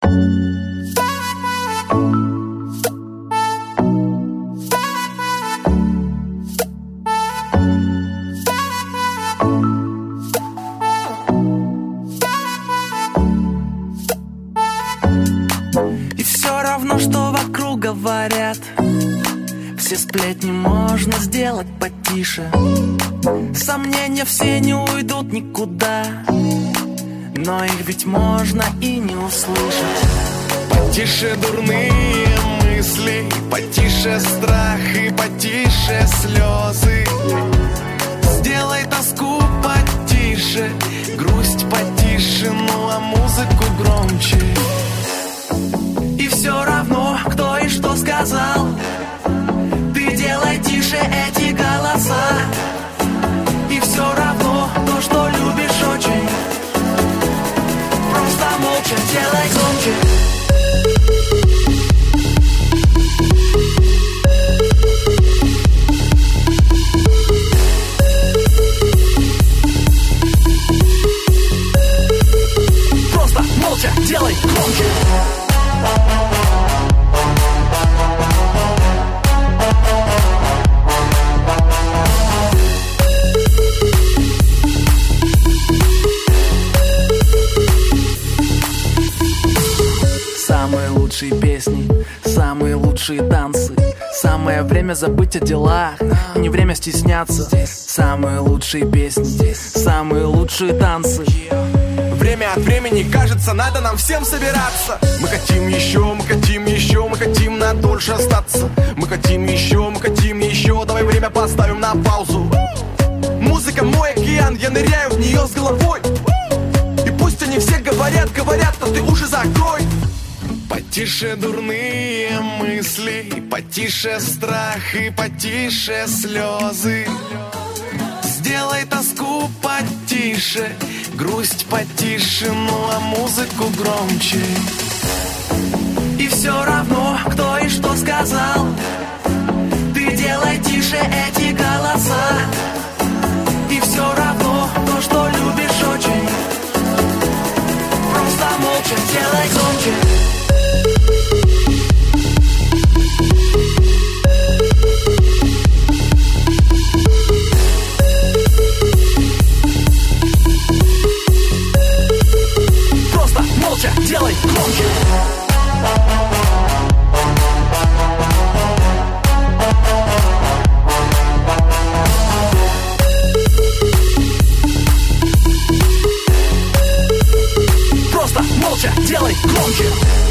И все равно, что вокруг говорят, все сплетни можно сделать потише. Сомнения все не уйдут никуда, но их ведь можно и не услышать. Потише дурные мысли, потише страх и потише слезы. Сделай тоску потише, грусть потише, ну а музыку громче. И все равно, кто и что сказал, ты делай тише эти голоса. И все равно то, что любишь очень, просто молча делай громче. Просто молча делай громче. Самые лучшие песни, самые лучшие танцы. Самое время забыть о делах, не время стесняться. Самые лучшие песни, самые лучшие танцы. Время от времени, кажется, надо нам всем собираться. Мы хотим еще, мы хотим еще, мы хотим надольше остаться. Мы хотим еще, мы хотим еще, давай время поставим на паузу. Музыка мой океан, я ныряю в нее с головой. И пусть они все говорят, говорят, но ты уши закрой. Потише дурные мысли, и потише страх, и потише слезы. Сделай тоску потише, грусть потише, ну а музыку громче. И все равно, кто и что сказал, ты делай тише эти голоса. И все равно то, что любишь очень, просто молча делай громче. Делай громче. Просто молча делай громче.